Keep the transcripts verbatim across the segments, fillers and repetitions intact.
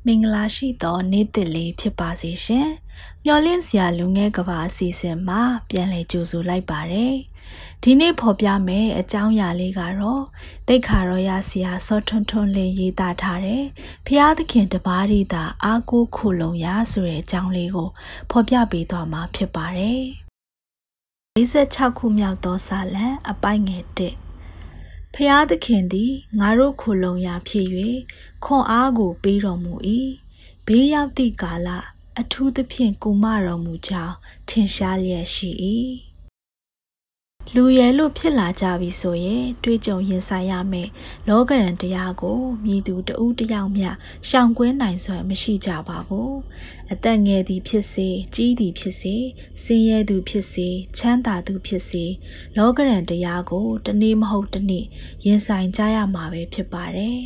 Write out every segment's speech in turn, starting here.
မင်္ဂလာရှိသောနေ့သစ်လေးဖြစ်ပါစေရှင်။မျှော်လင့်စရာလူငယ်ကဘာအစီအစဉ်မှာပြန်လည်ကြိုဆိုလိုက်ပါတယ်။ဒီနေ့ဖော်ပြမယ့်အကြောင်းအရာလေးကတော့တိတ်ခါရောရဆရာစောထွန်းထွန်းလေးရေးသားထားတဲ့ဖျားသခင်တပါးရီသာအားကိုးခိုလုံရဆိုတဲ့အကြောင်းလေးကိုဖော်ပြပေးသွားမှာဖြစ်ပါတယ်။၄၆ခုမြောက်သောစာလံအပိုင်းငယ်တစ်ဖျားသခင်သည်ငါတို့ခိုလုံရာဖြစ်၍ခွန်အားကိုပေးတော်မူ၏ဘေးရောက်သည့်ကာလအထူးသဖြင့်ကုမတော်မူကြောင်းထင်ရှားလျက်ရှိ၏လူရဲလို့ဖြစ်လာကြပြီဆိုရင်တွေးကြုံရင်ဆိုင်ရမယ့်လောကရန်တရားကိုမြည်သူတဦးတယောက်မျှရှောင်ကွင်းနိုင်စွမ်းမရှိကြပါဘူးအသက်ငယ်သည်ဖြစ်စေကြီးသည်ဖြစ်စေဆင်းရဲသူဖြစ်စေချမ်းသာသူဖြစ်စေလောကရန်တရားကိုတနေ့မဟုတ်တနေ့ရင်ဆိုင်ကြရမှာပဲဖြစ်ပါတယ်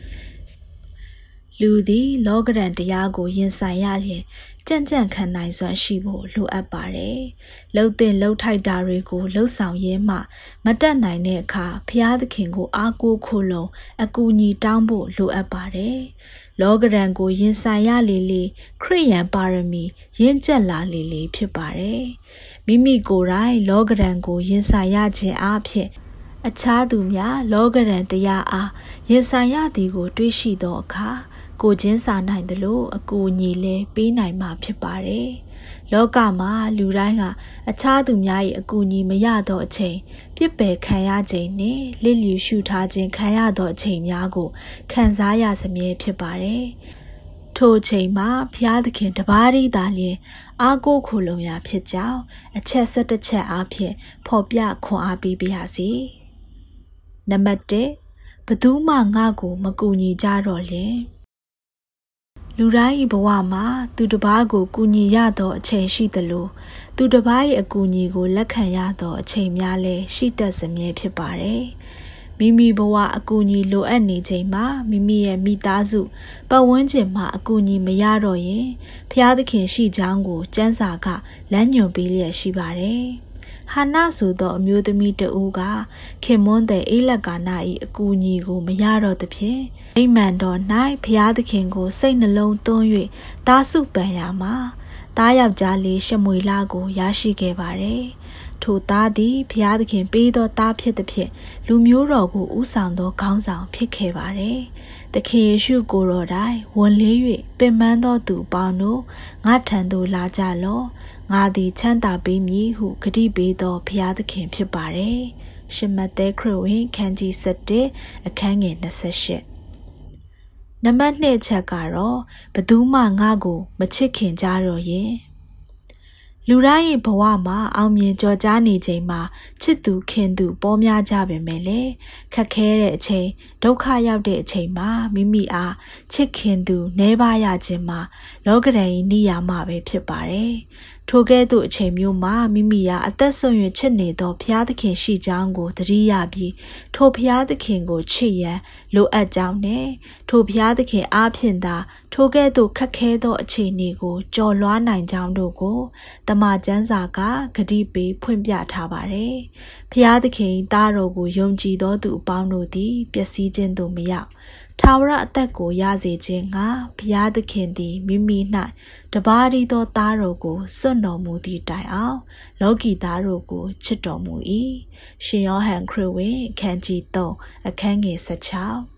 လူသည်လောကရန်တရားကိုရင်ဆိုင်ရလျင်ကြံ့ကြံ့ခံနိုင်စွမ်းရှိဖို့လိုအပ်ပါတယ်။လှုပ်တဲ့လှုပ်ထိုက်တာတွေကိုလှုပ်ဆောင်ရင်းမှမတက်နိုင်တဲ့အခါဖျားသခင်ကိုအားကိုးခိုလုံအကူအညီတောင်းဖို့လိုအပ်ပါတယ်။လောကရန်ကိုရင်ဆိုင်ရလေလေခရိယန်ပါရမီရင့်ကျက်လာလေလေဖြစ်ပါတယ်။မိမိကိုယ်တိုင်လောကရန်ကိုရင်ဆိုင်ရခြင်းအပြင်အခြားသူများလောကရန်တရားအားရင်ဆိုင်ရသည်ကိုတွေးရှိသောအခါကိုချင်းစာနိုင်တယ်လို့အကူအညီလဲပေးနိုင်မှာဖြစ်ပါတယ်။လောကမှာလူတိုင်းကအခြားသူများရဲ့အကူအညီမရတော့အချိန်ပြစ်ပယ်ခံရခြင်းနဲ့လစ်လျူရှုထားခြင်းခံရတော့အချိန်များကိုခံစားရစမြဲဖြစ်ပါတယ်။ထိုအချိန်မှာဘုရားသခင်တပါးရီသာလျှင်အားကိုးခိုလုံရာဖြစ်ကြောင်းအချက်၁၁ချက်အားဖြင့်ဖော်ပြခွန်အားပေးပါရစေ။နံပါတ်၁ဘသူမှငါ့ကိုမကူညီကြတော့လျင်လူတိုင်းဘဝမှာသူတစ်ပါးကိုကူညီရသောအချိန်ရှိသလိုသူတစ်ပါးရဲ့အကူအညီကိုလက်ခံရသောအချိန်များလည်းရှိတတ်စမြဲဖြစ်ပါတယ်။မိမိဘဝအကူအညီလိုအပ်နေချိန်မှာမိမိရဲ့မိသားစုပတ်ဝန်းကျင်မှာအကူအညီမရတော့ရင်ဘုရားသခင်ရှိကြောင်းကိုကျမ်းစာကလမ်းညွှန်ပေးလျက်ရှိပါတယ်။ဟာနာဆိုသောအမျိုးသမီးတဦးကခင်မွန်းတဲ့အိလက္ကာနာ၏အကူအညီကိုမရတော့သဖြင့်အိမ်မန်တော်၌ဘုရားသခင်ကိုစိတ်နှလုံးသွင်း၍တားဆုပန်ရာမှာတားယောက်ျားလေးရှမွေလာကိုရရှိခဲ့ပါတယ်။ထိုသားသည်ဘုရားသခင်ပေးသောသားဖြစ်သဖြင့်လူမျိုးတော်ကိုဥဆောင်သောခေါင်းဆောင်ဖြစ်ခဲ့ပါတယ်။သခင်ယေရှုကိုယ်တော်တိုင်ဝန်လေး၍ပင်ပန်းသောသူပေါင်းတို့ငါထံသို့လာကြလော့။ငါသည်ချမ်းသာပေးမည်ဟုဂတိပေးသောဘုရားသခင်ဖြစ်ပါတယ်။ရှမဿဲခရစ်ဝင်ခန်းကြီး၁၁အခန်းငယ်၂၈နံပါတ်၂ချက်ကတော့ဘသူမှငါ့ကိုမချစ်ခင်ကြတော့ရင်လူတိုင်းရဲ့ဘဝမှာအောင်မြင်ကြော်ကြားနေချိန်မှာချစ်သူခင်သူပေါ်များကြပေမဲ့လေခက်ခဲတဲ့အချိန်ဒုက္ခရောက်တဲ့အချိန်မှာမိမိအားချစ်ခင်သူနှဲပါရခြင်းမှာလောကရန်၏နိယာမပဲဖြစ်ပါတယ်ထိုကဲ့သို့အချိန်မျိုးမှာမိမိဟာအသက်ဆုံးရချစ်နေသောဘုရားသခင်ရှိကြောင်းကိုသတိရပြီးထိုဘုရားသခင်ကိုချစ်ရန်လိုအပ်ကြောင်းနဲ့ထိုဘုရားသခင်အားဖြင့်သာထိုကဲ့သို့ခက်ခဲသောအခြေအနေကိုကျော်လွှားနိုင်ကြောင်းတို့ကိုတမန်ကျမ်းစာကဂတိပေးဖွင့်ပြထားပါတယ်။ဘုရားသခင်သားတော်ကိုယုံကြည်သောသူအပေါင်းတို့သည်ပျက်စီးခြင်းသို့မရောက်ထာဝရအသက်ကိုရစေခြင်းကဘုရားသခင်သည်မိမိ၌တပါးရီသောသားတော်ကိုစွန့်တော်မူသည့်တိုင်အောင်လောကီသားတို့ကိုချစ်တော်မူ၏ရှင်ယောဟန်ခရစ်ဝင်အခန်းကြီး၃အခန်းငယ်၁၆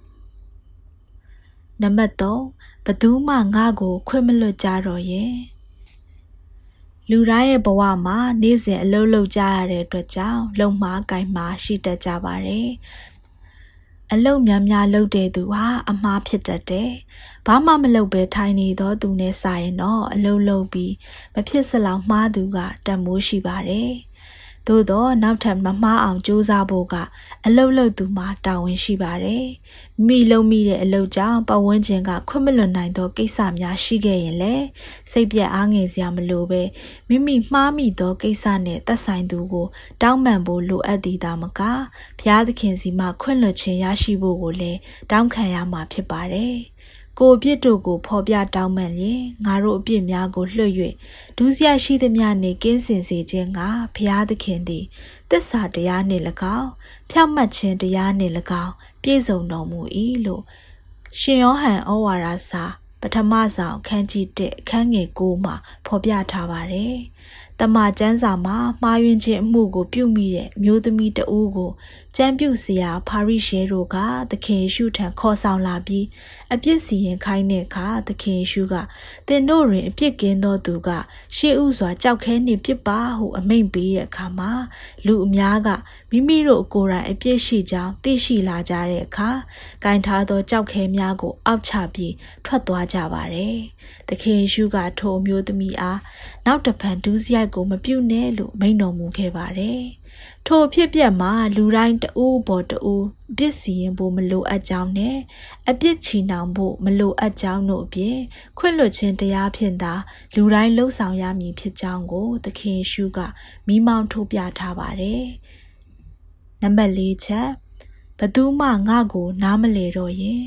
နံပါတ်၃ဘသူမှငါ့ကိုခွင့်မလွတ်ကြတော့ရင်လူတိုင်းရဲ့ဘဝမှာနေ့စဉ်အလုပ်လုပ်ကြရတဲ့အတွက်ကြောင့်လုံမှားကိုင်မှာရှိတတ်ကြပါတယ်အလုပ်များများလုပ်တဲ့သူဟာအမှားဖြစ်တတ်တယ်။ဘာမှမလုပ်ပဲထိုင်နေသောသူနဲ့စာရင်တော့အလုပ်လုပ်ပြီးမဖြစ်စလောက်မှားသူကတန်မိုးရှိပါတယ်။သို့တော့နောက်ထပ်မမှားအောင်ကြိုးစားဖို့ကအလုပ်လုပ်သူမှာတာဝန်ရှိပါတယ်။မိလုံးမိတဲ့အလုပ်ကြောင့်ပတ်ဝန်းကျင်ကခွင့်မလွတ်နိုင်သောကိစ္စများရှိခဲ့ရင်လည်းစိတ်ပြတ်အားငယ်စရာမလိုပဲမိမိမှားမိသောကိစ္စနဲ့သက်ဆိုင်သူကိုတောင်းပန်ဖို့လိုအပ်သည်သာမကဘုရားသခင်စီမှခွင့်လွှတ်ခြင်းရရှိဖို့ကိုလည်းတောင်းခံရမှာဖြစ်ပါတယ်။ကိုအပြစ်တို့ကိုဖော်ပြတောင်းပန်လျင်ငါတို့အပြစ်များကိုလွှတ်၍ဒုစရိုက်ရှိသမျှနှင့်ကင်းစင်စေခြင်းကဘုရားသခင်သည်သစ္စာတရားနှင့်၎င်းဖြောင့်မတ်ခြင်းတရားနှင့်၎င်းပြည့်စုံတော်မူ၏လို့ရှင်ယောဟန်ဩဝါဒစာပထမဆောင်ခန်းကြီးတစ်ခန်းငယ်ကိုမှာဖော်ပြထားပါတယ်။တမကျမ်းစာမှာမှားယွင်းခြင်းအမှုကိုပြုမိတဲ့မျိုးသမီးတဦးကိုကျမ်းပြုဆရာဖာရိရှဲတို့ကသခင်ယေရှုထံခေါ်ဆောင်လာပြီးအပြစ်စီရင်ခိုင်းတဲ့အခါသခင်ယေရှုကသင်တို့တွင်အပြစ်ကင်းသောသူကရှေးဥစွာကြောက်ခဲနှင့်ပြစ်ပါဟုအမိန့်ပေးတဲ့အခါမှာလူအများကမိမိတို့ကိုယ်တိုင်အပြစ်ရှိကြောင်းသိရှိလာကြတဲ့အခါဂိုင်ထားသောကြောက်ခဲများကိုအောက်ချပြီးထွက်သွားကြပါတယ်။သခင်ယေရှုကထိုအမျိုးသမီးအားနောက်တစ်ဖန်ဒုစရိုက်ကိုမပြုနဲ့လို့မိန့်တော်မူခဲ့ပါတယ်။ထိုအဖြစ်ပြက်မှာလူတိုင်းတဦးပေါ်တဦးအပြစ်စီရင်ဖို့မလိုအပ်ကြောင်းနဲ့အပြစ်ချီနှောင်ဖို့မလိုအပ်ကြောင်းတို့အပြင်ခွင့်လွှတ်ခြင်းတရားဖြင့်သာလူတိုင်းလှုပ်ဆောင်ရမည်ဖြစ်ကြောင်းကိုသခင်ယေရှုကမိမောင်းထိုးပြထားပါတယ်။နံပါတ်၄ချက်ဘသူမှငါ့ကိုနားမလည်တော့ရင်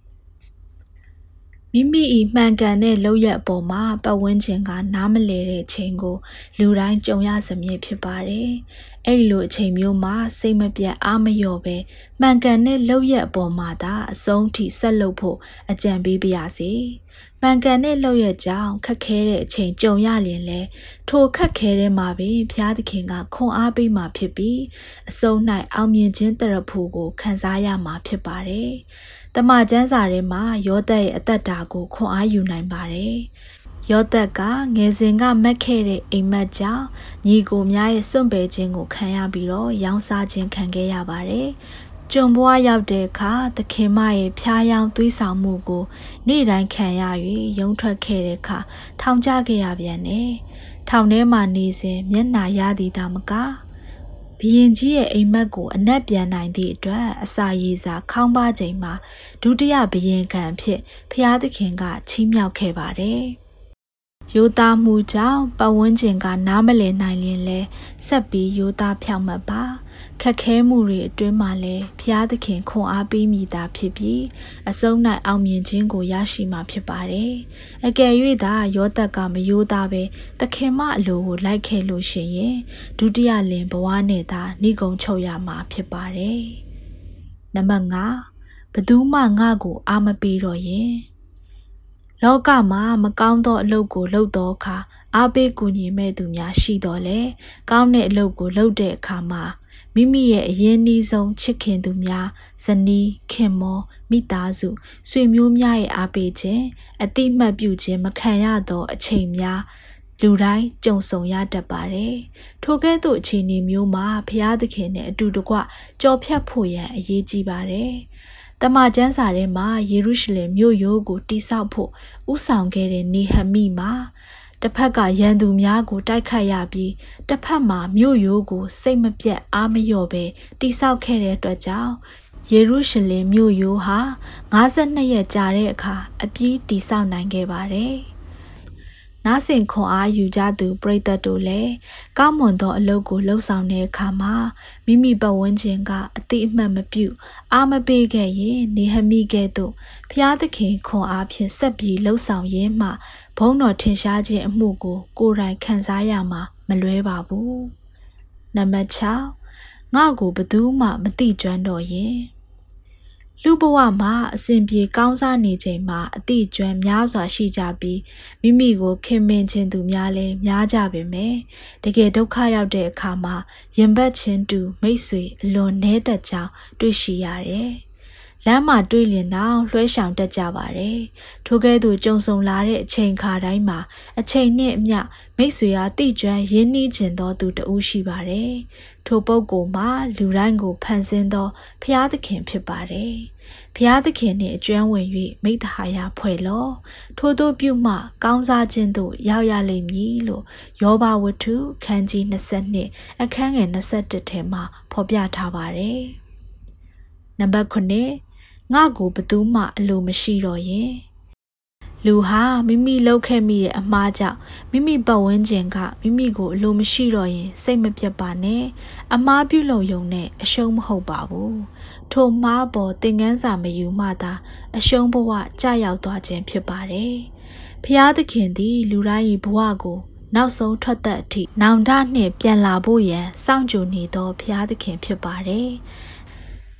မိမိ၏မှန်ကန်တဲ့လုပ်ရက်အပေါ်မှာပတ်ဝန်းကျင်ကနားမလည်တဲ့အချိန်ကိုလူတိုင်းကြုံရစမြဲဖြစ်ပါတယ်။အဲ့လိုအချိန်မျိုးမှာစိတ်မပြတ်အားမလျော့ပဲမှန်ကန်တဲ့လုပ်ရက်အပေါ်မှာသာအဆုံးထိဆက်လုပ်ဖို့အကြံပေးပါရစေ။မှန်ကန်တဲ့လုပ်ရက်ကြောင့်ခက်ခဲတဲ့အချိန်ကြုံရရင်လဲထိုခက်ခဲတဲ့မှာပင်ဘုရားသခင်ကခွန်အားပေးမှာဖြစ်ပြီးအဆုံး၌အောင်မြင်ခြင်းတရဖို့ကိုခံစားရမှာဖြစ်ပါတယ်။တမန်ကျမ်းစာထဲမှာယောသပ်ရဲ့အသက်တာကိုခွန်အားယူနိုင်ပါတယ်။ယောသပ်ကငယ်စဉ်ကမက်ခဲ့တဲ့အိမ်မက်ကြောင့်ညီကိုများရဲ့စွန့်ပယ်ခြင်းကိုခံရပြီးတော့ရောင်းစားခြင်းခံခဲ့ရပါတယ်။ကျွန်ဘွားရောက်တဲ့အခါသခင်မရဲ့ဖျားယောင်းသွေးဆောင်မှုကိုနေ့တိုင်းခံရ၍ရုံထွက်ခဲ့တဲ့အခါထောင်ကျခဲ့ရပြန်တယ်။ထောင်ထဲမှာနေစဉ်မျက်နှာရသည်သာမကဘုရင်ကြီးရဲ့အိမ်မက်ကိုအနက်ပြန်နိုင်သည့်အတွက်အစာရည်စာခေါင်းပါချိန်မှာဒုတိယဘုရင်ခံအဖြစ်ဖျားသခင်ကချီးမြှောက်ခဲ့ပါတယ်။ရိုးသားမှုကြောင့်ပတ်ဝန်းကျင်ကနားမလည်နိုင်ရင်လဲဆက်ပြီးရိုးသားဖြောင့်မတ်ပါခက်ခဲမှုတွေအတွင်းမှာလဲဖျားသခင်ခွန်အားပေးမိတာဖြစ်ပြီးအဆုံး၌အောင်မြင်ခြင်းကိုရရှိမှာဖြစ်ပါတယ်။အကယ်၍သာယောသပ်ကမရိုးသားပဲသခင်မအလိုကိုလိုက်ခဲ့လို့ရှိရင်ဒုတိယလင်ဘဝနဲ့သာဏိဂုံချုပ်ရမှာဖြစ်ပါတယ်။နံပါတ်၅ဘသူမှငါ့ကိုအားမပေးတော့ရင်လောကမှာမကောင်းသောအလုပ်ကိုလုပ်သောအခါအားပေးကူညီမဲ့သူများရှိတော်လဲကောင်းတဲ့အလုပ်ကိုလုပ်တဲ့အခါမှာမိမိရဲ့အရင်းနှီးဆုံးချစ်ခင်သူများဇနီးခင်မောမိသားစုဆွေမျိုးများရဲ့အားပေးခြင်းအတိမတ်ပြုခြင်းမခံရသောအချိန်များလူတိုင်းကြုံဆုံရတတ်ပါတယ်။ထိုကဲ့သို့အခြေအနေမျိုးမှာဘုရားသခင်နဲ့အတူတကွကြော်ဖြတ်ဖို့ရန်အရေးကြီးပါတယ်။တမန်ကျမ်းစာထဲမှာယေရုရှလင်မြို့ရိုးကိုတိဆောက်ဖို့ဥဆောင်ခဲ့တဲ့နေဟမိမှာတစ်ဖက်ကရန်သူများကိုတိုက်ခတ်ရပြီးတစ်ဖက်မှာမြို့ရိုးကိုစိတ်မပြတ်အားမလျော့ပဲတိဆောက်ခဲ့တဲ့အတွက်ကြောင့်ယေရုရှလင်မြို့ရိုးဟာ၅၂ရက်ကြာတဲ့အခါအပြီးတိဆောက်နိုင်ခဲ့ပါတယ်။နားဆင်ခွန်အားယူကြသူပရိသတ်တို့လည်းကောင်းမွန်သောအလုပ်ကိုလှုပ်ဆောင်တဲ့အခါမှာမိမိပတ်ဝန်းကျင်ကအတိအမှတ်မပြုအားမပေးခဲ့ရင်နေဟမိကဲ့သို့ဖျားသခင်ခွန်အားဖြင့်ဆက်ပြီးလှုပ်ဆောင်ရင်းမှဘုန်းတော်ထင်ရှားခြင်းအမှုကိုကိုယ်တိုင်ခံစားရမှာမလွဲပါဘူး။နံပါတ်၆ငါ့ကိုဘသူမှမသိကျွမ်းတော့ရင်လူဘဝမှာအစဉ်ပြေကောင်းစားနေချိန်မှာအတိကျွမ်းများစွာရှိကြပြီးမိမိကိုခင်မင်ခြင်းသူများလည်းများကြပေမဲ့တကယ်ဒုက္ခရောက်တဲ့အခါမှာရင်ဘတ်ချင်းတူမိတ်ဆွေအလွန်နှဲတက်ကြောင်းတွေ့ရှိရတယ်။လမ်းမှာတွေ့လျင်တော့လွှဲရှောင်တတ်ကြပါတယ်။ထိုကဲ့သို့ကြုံဆုံလာတဲ့အချိန်ခါတိုင်းမှာအချိန်နဲ့အမျှမိတ်ဆွေအားတိကျွမ်းရင်းနှီးခြင်းသောသူတဦးရှိပါတယ်။ထိုပုဂ္ဂိုလ်မှာလူတိုင်းကိုဖန်ဆင်းသောဘုရားသခင်ဖြစ်ပါတယ်။ဘုရားသခင်နှင့်အကျွမ်းဝင်၍မိတ္တဟာယဖွဲ့လော့ထို့သောပြုမှကောင်းစားခြင်းသို့ရောက်ရလိမ့်မည်လို့ယောဘဝတ္ထုခန်းကြီး၂၂အခန်းငယ်၂၁ထဲမှာဖော်ပြထားပါတယ်။နံပါတ်၇ငါ့ကိုဘသူမှအလိုမရှိတော့ရင်လူဟာမိမိလုပ်ခဲ့မိတဲ့အမှားကြောင့်မိမိပတ်ဝန်းကျင်ကမိမိကိုအလိုမရှိတော့ရင်စိတ်မပြတ်ပါနဲ့အမှားပြုလုပ်ရုံနဲ့အရှုံးမဟုတ်ပါဘူးထိုမှားပေါ်သင်ခန်းစာမယူမှသာအရှုံးဘဝကြာရောက်သွားခြင်းဖြစ်ပါတယ်ဖျားသခင်သည်လူတိုင်း၏ဘဝကိုနောက်ဆုံးထွက်သက်အထိနောင်တနှင့်ပြန်လာဖို့ရန်စောင့်ကြိုနေသောဖျားသခင်ဖြစ်ပါတယ်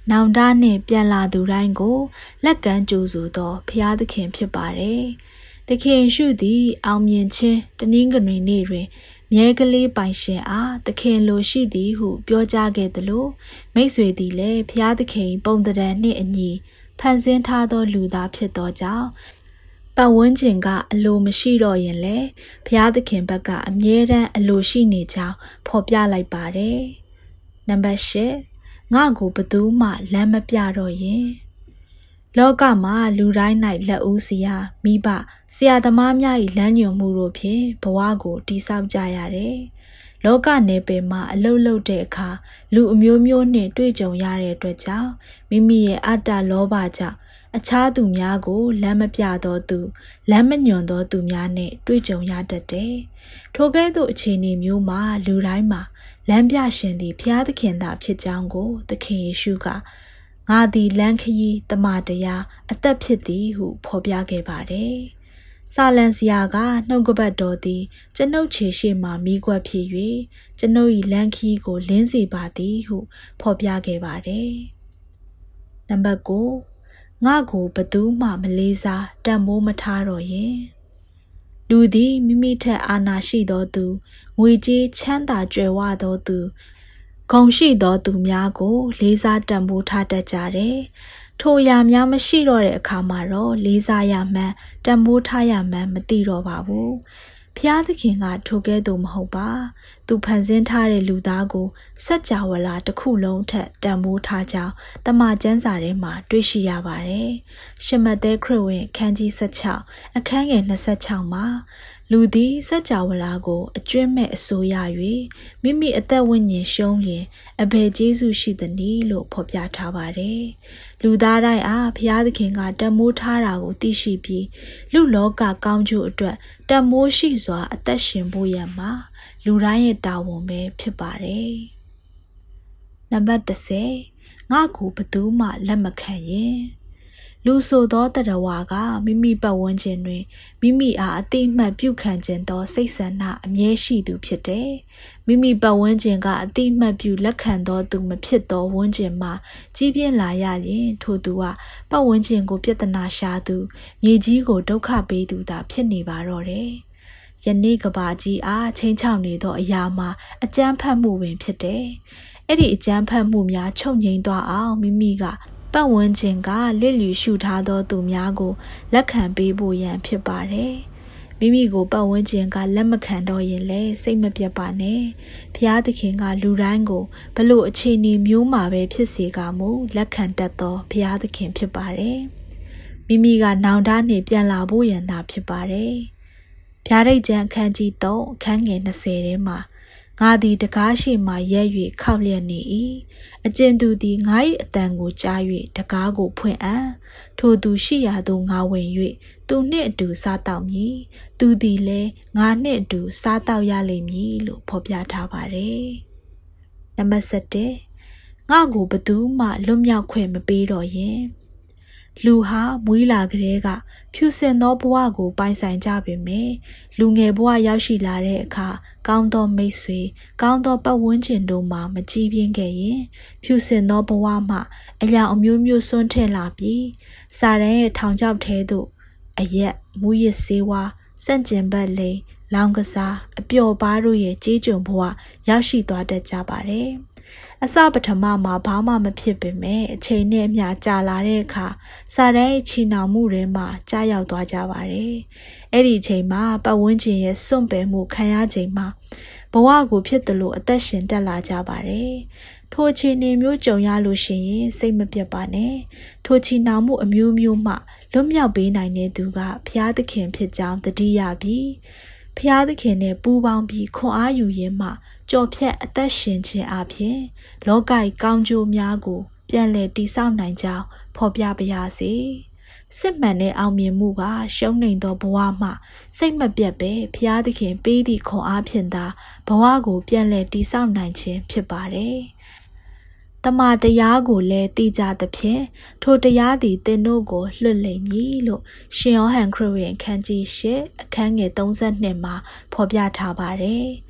နောင်တနှင့်ပြန်လာသူတိုင်းကိုလက်ကမ်းကြိုဆိုသောဖျားသခင်ဖြစ်ပါတယ်။သခင်ရှုသည်အောင်မြင်ခြင်းတနင်္ဂနွေနေ့တွင်မြဲကလေးပိုင်ရှင်အားသခင်လိုရှိသည်ဟုပြောကြားခဲ့သလိုမိတ်ဆွေသည်လည်းဖျားသခင်ပုံသဏ္ဍာန်နှင့်အညီဖန်ဆင်းထားသောလူသားဖြစ်သောကြောင့်ပတ်ဝန်းကျင်ကအလိုမရှိတော့ရင်လေဘုရားသခင်ဘက်ကအမြဲတမ်းအလိုရှိနေကြောင်းဖော်ပြလိုက်ပါတယ်။နံပါတ်၈ငါ့ကိုဘသူမှလမ်းမပြတော့ရင်လောကမှာလူတိုင်း၌လက်ဦးစရာမိဘဆရာသမားများ၏လမ်းညွှန်မှုတို့ဖြင့်ဘဝကိုတည်ဆောက်ကြရတယ်။လောကနယ်ပယ်မှာအလုတ်လုတ်တဲ့အခါလူအမျိုးမျိုးနှင့်တွေ့ကြုံရတဲ့အတွက်ကြောင့်မိမိရဲ့အတ္တလောဘကြောင့်အခြားသူများကိုလမ်းမပြတော့သူလမ်းမညွှန်တော့သူများနဲ့တွေ့ကြုံရတတ်တယ်။ထိုကဲ့သို့အခြေအနေမျိုးမှာလူတိုင်းမှာလမ်းပြရှင်သည်ဘုရားသခင်သာဖြစ်ကြောင်းကိုသခင်ယေရှုကငါသည်လမ်းခရီးတမန်တရားအသက်ဖြစ်သည်ဟုဖော်ပြခဲ့ပါတယ်။စာလံစရာကနှုတ်ကပတ်တော်သည်ကျွန်ုပ်ခြေရှိမှမိကွက်ဖြစ်၍ကျွန်ုပ်၏လမ်းခရီးကိုလင်းစေပါသည်ဟုဖော်ပြခဲ့ပါတယ်။နံပါတ်၉ငါကိုဘသူမှမလေးစားတန်မိုးမထားတော့ရင်လူသည်မိမိထက်အာဏာရှိသောသူငွေကြေးချမ်းသာကြွယ်ဝသောသူဂုဏ်ရှိသောသူများကိုလေးစားတန်ဖိုးထားတတ်ကြတယ်။ထိုအရာများမရှိတော့တဲ့အခါမှာတော့လေးစားရမှန်းတန်ဖိုးထားရမှန်းမသိတော့ပါဘူး။ဖျားသခင်ကထိုကဲ့သို့မဟုတ်ပါ။သူဖန်ဆင်းထားတဲ့လူသားကိုစัจ java လာတစ်ခုလုံးထက်တန်ဖိုးထားကြောင်းတမန်ကျမ်းစာထဲမှာတွေ့ရှိရပါတယ်။ရှမသက်ခရစ်ဝင်ခန်းကြီး၁၆အခန်းငယ်၂၆မှာလူသည်စัจ java လာကိုအကျွင့်မဲ့အစိုးရ၍မိမိအသက်ဝိညာဉ်ရှုံးလျင်အဘယ်ကျေးဇူးရှိသနည်းလို့ဖော်ပြထားပါတယ်။လူသားတိုင်းအားဘုရားသခင်ကတန်မိုးထားတာကိုသိရှိပြီးလူလောကကောင်းကျိုးအတွက်တန်မိုးရှိစွာအသက်ရှင်ဖို့ရမှာလူတိုင်းရဲ့တာဝန်ပဲဖြစ်ပါတယ်။နံပါတ်၁၀ငါကိုဘသူမှလက်မခံရင်လူဆိုသောတရဝါကမိမိပတ်ဝန်းကျင်တွင်မိမိအားအတိအမှတ်ပြုခံခြင်းသောစိတ်ဆန္ဒအမြဲရှိသူဖြစ်တယ်။မိမိပတ်ဝန်းကျင်ကအတိအမှတ်ပြုလက်ခံသောသူမဖြစ်သောဝန်းကျင်မှာကြီးပြင်းလာရရင်ထိုသူကပတ်ဝန်းကျင်ကိုပြဿနာရှာသူမြေကြီးကိုဒုက္ခပေးသူသာဖြစ်နေပါတော့တယ်။ယနေ့ကဘာကြီးအားချိန်ချောက်နေသောအရာမှာအကြမ်းဖက်မှုပင်ဖြစ်တယ်။အဲ့ဒီအကြမ်းဖက်မှုများချုပ်ငြိမ်းသွားအောင်မိမိကပတ်ဝန်းကျင်ကလစ်လျူရှုထားသောသူများကိုလက်ခံပေးဖို့ရန်ဖြစ်ပါတယ်။မိမိကိုပတ်ဝန်းကျင်ကလက်မခံတော့ရင်လည်းစိတ်မပြတ်ပါနဲ့။ဘုရားသခင်ကလူတိုင်းကိုဘလို့အခြေအနေမျိုးမှာပဲဖြစ်စေကမူလက်ခံတတ်သောဘုရားသခင်ဖြစ်ပါတယ်။မိမိကနောင်တနှင့်ပြန်လာဖို့ရန်သာဖြစ်ပါတယ်။ဗျာဒိတ်ကျမ်းအခန်းကြီး၃အခန်းငယ်၂၀ထဲမှာငါသည်တကားရှိမှရက်၍ခောက်လျက်နေ၏အကျဉ်သူသည်ငါ၏အတန်ကိုကြား၍တကားကိုဖွင့်အံ့ထိုသူရှိရာသို့ငါဝင်၍သူနှင့်အတူစားတောက်မည်သူသည်လည်းငါနှင့်အတူစားတောက်ရလိမ့်မည်လို့ဖော်ပြထားပါတယ်နံပါတ်၁၁ငါကိုဘသူမှလွတ်မြောက်ခွင့်မပေးတော့ရင်လူဟာမွေးလာကလေးကဖြူစင်သောဘဝကိုပိုင်ဆိုင်ကြပေမယ့်လူငယ်ဘဝရောက်ရှိလာတဲ့အခါကောင်းသောမိတ်ဆွေကောင်းသောပတ်ဝန်းကျင်တို့မှမကြည်ပြင်းခဲ့ရင်ဖြူစင်သောဘဝမှအရာအမျိုးမျိုးစွန့်ထက်လာပြီးစာရန်ရဲ့ထောင်ချောက်ထဲသို့အရက်မူရစ်ဆေးဝါးစန့်ကျင်ဘက်လိန်လောင်ကစားအပျော်ပါးတို့ရဲ့ကြေးကျွန်ဘဝရောက်ရှိသွားတတ်ကြပါတယ်အစပထမမှာဘာမှမဖြစ်ပေမဲ့အချိန်နဲ့အမျှကြာလာတဲ့အခါစာရန်ရဲ့ချီနှောင်မှုတွေမှာကြားရောက်သွားကြပါတယ်။အဲ့ဒီအချိန်မှာပတ်ဝန်းကျင်ရဲ့စွန့်ပယ်မှုခံရချိန်မှာဘဝကိုဖြစ်တယ်လို့အသက်ရှင်တက်လာကြပါတယ်။ထိုအခြေအနေမျိုးကြုံရလို့ရှိရင်စိတ်မပြတ်ပါနဲ့။ထိုချီနှောင်မှုအမျိုးမျိုးမှလွတ်မြောက်ပေးနိုင်တဲ့သူကဘုရားသခင်ဖြစ်ကြောင်းသတိရပြီးဘုရားသခင်နဲ့ပူးပေါင်းပြီးခွန်အားယူရင်းမှကြော်ဖြတ်အသက်ရှင်ခြင်းအပြင်လောကီကောင်းကျိုးများကိုပြန်လည်တည်ဆောက်နိုင်ကြောင်းဖော်ပြပါရစေ။စစ်မှန်တဲ့အောင်မြင်မှုကရှုံးနိမ့်သောဘဝမှစိတ်မပြတ်ပဲဘုရားသခင်ပေးသည့်ခွန်အားဖြင့်သာဘဝကိုပြန်လည်တည်ဆောက်နိုင်ခြင်းဖြစ်ပါတယ်။တမန်တရားကိုလည်းတည်ကြသဖြင့်ထိုတရားသည်သင်တို့ကိုလွတ်လိမ့်မည်လို့ရှင်ယောဟန်ခရစ်ဝင်ခန်းကြီး၈အခန်းငယ်၃၂မှာဖော်ပြထားပါတယ်။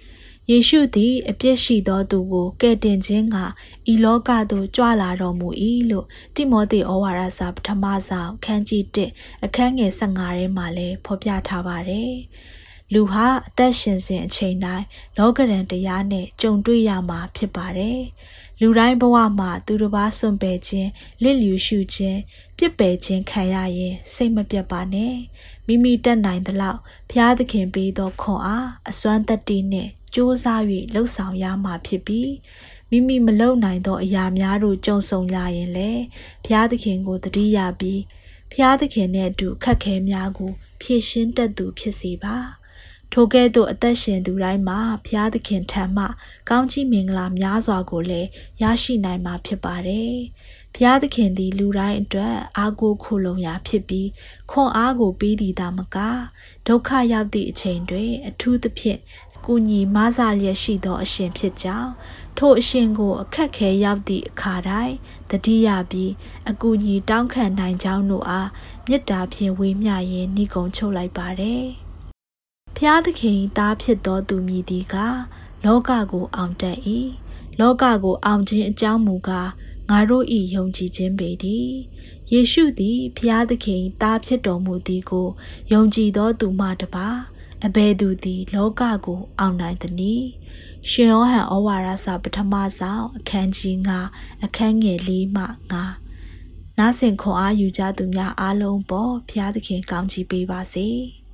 ယေရှုသည်အပြစ်ရှိသောသူကိုကယ်တင်ခြင်းကဤလောကသို့ကြွလာတော်မူ၏လို့တိမောသေဩဝါဒစာပထမဆောင်အခန်းကြီးတစ်အခန်းငယ်၁၅ထဲမှာလည်းဖော်ပြထားပါတယ်။လူဟာအသက်ရှင်စဉ်အချိန်တိုင်းလောကရန်တရားနဲ့ကြုံတွေ့ရမှာဖြစ်ပါတယ်။လူတိုင်းဘဝမှာသူတစ်ပါးစွန့်ပယ်ခြင်းလစ်လျူရှုခြင်းပြစ်ပယ်ခြင်းခံရရင်စိတ်မပြတ်ပါနဲ့မိမိတတ်နိုင်သလောက်ဘုရားသခင်ပေးသောခွန်အားအစွမ်းတတ္တိနဲ့ကြိုးစား၍လှုပ်ဆောင်ရမှာဖြစ်ပြီးမိမိမလုပ်နိုင်သောအရာများတို့ကြုံဆုံလာရင်လည်းဘုရားသခင်ကိုတတိယပြီးဘုရားသခင်နဲ့အတူခက်ခဲများကိုဖြည့်ရှင်းတတ်သူဖြစ်စေပါထိုကဲ့သို့အသက်ရှင်သူတိုင်းမှာဘုရားသခင်ထံမှကောင်းချီးမင်္ဂလာများစွာကိုလည်းရရှိနိုင်မှာဖြစ်ပါတယ်။ဘုရားသခင်သည်လူတိုင်းအတွက်အားကိုးခိုလုံရာဖြစ်ပြီးခွန်အားကိုပေးသည်သာမကဒုက္ခရောက်သည့်အချိန်တွင်အထူးသဖြင့်ကုညီမဆလျက်ရှိသောအရှင်ဖြစ်ကြောင်းထိုအရှင်ကိုအခက်ခဲရောက်သည့်အခါတိုင်းတတိယပြီးအကူအညီတောင်းခံနိုင်ကြောင်းတို့အားမေတ္တာဖြင့်ဝေမျှရင်းနှီးကုံချုပ်လိုက်ပါတယ်။ဘုရားသခင်သားဖြစ်သောသူမည်သည်ကလောကကိုအောင်တတ်၏လောကကိုအောင်ခြင်းအကြောင်းမူကားငါတို့၏ယုံကြည်ခြင်းပေတည်းယေရှုသည်ဘုရားသခင်သားဖြစ်တော်မူသည်ကိုယုံကြည်သောသူမှတပါအဘယ်သူသည်လောကကိုအောင်နိုင်သနည်းရှင်ယောဟန်ဩဝါဒစာပထမဆောင်အခန်းကြီး၅အခန်းငယ်၄မှ၅နားဆင်ခွန်အားယူကြသူများအားလုံးပေါ်ဘုရားသခင်ကောင်းချီးပေးပါစေ။